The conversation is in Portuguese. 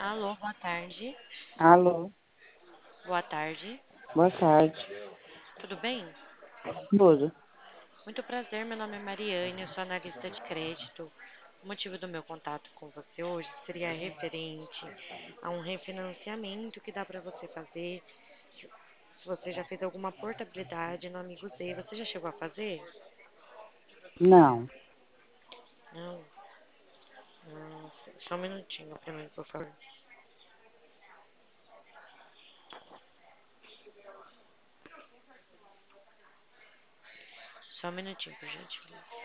Alô, boa tarde. Alô, Boa tarde. boa tarde. Tudo bem? Tudo? Muito prazer, meu nome é Mariane, eu sou analista de crédito. O motivo do meu contato com você hoje seria referente a um refinanciamento que dá para você fazer. Se você já fez alguma portabilidade no Amigo Z, você já chegou a fazer? Não. Não? Só um minutinho para mim, por favor. Só um minutinho, por gentileza.